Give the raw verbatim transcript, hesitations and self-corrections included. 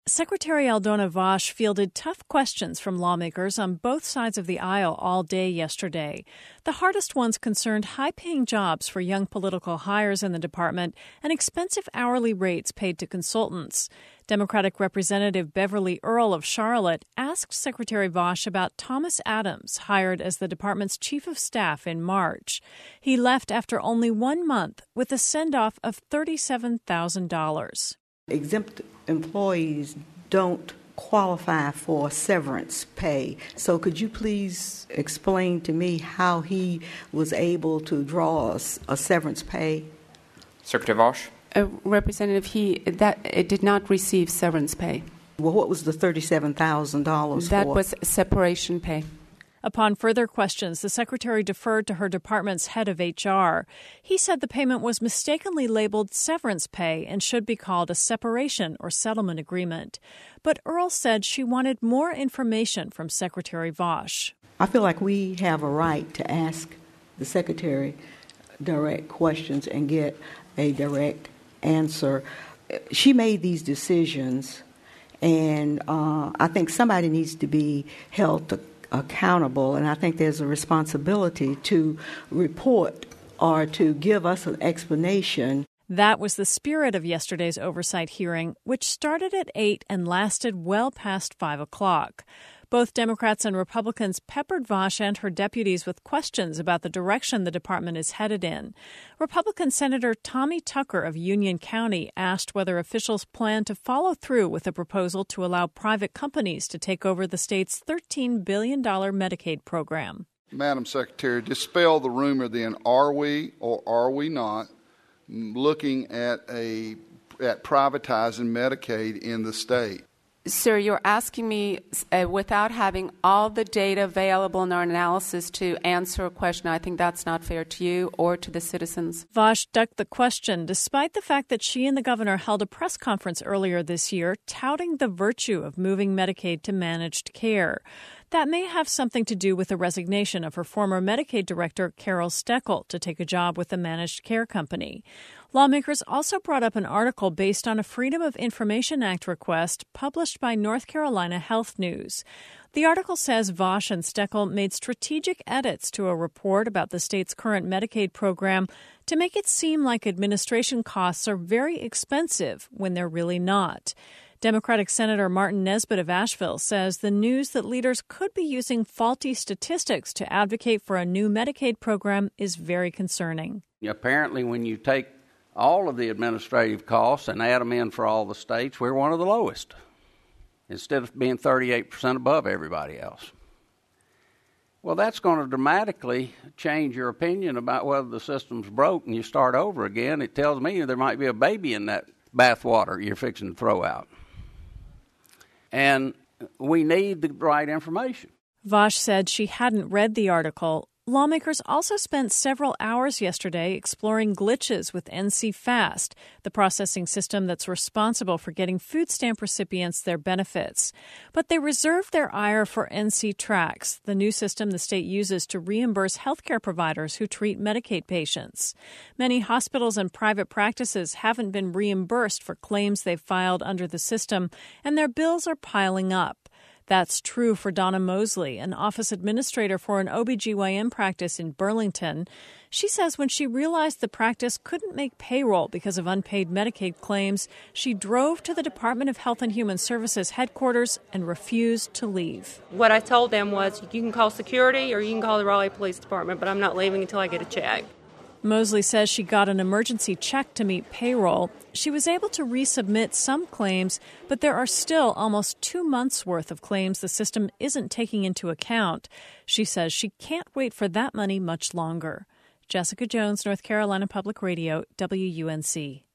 Secretary Aldona Vaz fielded tough questions from lawmakers on both sides of the aisle all day yesterday. The hardest ones concerned high-paying jobs for young political hires in the department and expensive hourly rates paid to consultants. Democratic Representative Beverly Earl of Charlotte asked Secretary Vaz about Thomas Adams, hired as the department's chief of staff in March. He left after only one month with a send-off of thirty-seven thousand dollars. Exempt employees don't qualify for severance pay. So could you please explain to me how he was able to draw a severance pay? Secretary Vaz? Uh, Representative, he that it did not receive severance pay. Well, what was the thirty-seven thousand dollars for? That was separation pay. Upon further questions, the secretary deferred to her department's head of H R. He said the payment was mistakenly labeled severance pay and should be called a separation or settlement agreement. But Earl said she wanted more information from Secretary Vaz. I feel like we have a right to ask the secretary direct questions and get a direct answer. She made these decisions, and uh, I think somebody needs to be held to accountable, and I think there's a responsibility to report or to give us an explanation. That was the spirit of yesterday's oversight hearing, which started at eight and lasted well past five o'clock. Both Democrats and Republicans peppered Vaz and her deputies with questions about the direction the department is headed in. Republican Senator Tommy Tucker of Union County asked whether officials plan to follow through with a proposal to allow private companies to take over the state's thirteen billion dollars Medicaid program. Madam Secretary, dispel the rumor then, are we or are we not looking at a at privatizing Medicaid in the state? Sir, you're asking me uh, without having all the data available in our analysis to answer a question. I think that's not fair to you or to the citizens. Vaz ducked the question, despite the fact that she and the governor held a press conference earlier this year touting the virtue of moving Medicaid to managed care. That may have something to do with the resignation of her former Medicaid director, Carol Steckel, to take a job with the managed care company. Lawmakers also brought up an article based on a Freedom of Information Act request published by North Carolina Health News. The article says Vaz and Steckel made strategic edits to a report about the state's current Medicaid program to make it seem like administration costs are very expensive when they're really not. Democratic Senator Martin Nesbitt of Asheville says the news that leaders could be using faulty statistics to advocate for a new Medicaid program is very concerning. Apparently, when you take all of the administrative costs and add them in for all the states, we're one of the lowest, instead of being thirty-eight percent above everybody else. Well, that's going to dramatically change your opinion about whether the system's broke and you start over again. It tells me there might be a baby in that bathwater you're fixing to throw out. And we need the right information. Vaz said she hadn't read the article. Lawmakers also spent several hours yesterday exploring glitches with N C FAST, the processing system that's responsible for getting food stamp recipients their benefits. But they reserved their ire for N C TRACS, the new system the state uses to reimburse healthcare providers who treat Medicaid patients. Many hospitals and private practices haven't been reimbursed for claims they've filed under the system, and their bills are piling up. That's true for Donna Mosley, an office administrator for an O B G Y N practice in Burlington. She says when she realized the practice couldn't make payroll because of unpaid Medicaid claims, she drove to the Department of Health and Human Services headquarters and refused to leave. What I told them was, you can call security or you can call the Raleigh Police Department, but I'm not leaving until I get a check. Mosley says she got an emergency check to meet payroll. She was able to resubmit some claims, but there are still almost two months' worth of claims the system isn't taking into account. She says she can't wait for that money much longer. Jessica Jones, North Carolina Public Radio, W U N C.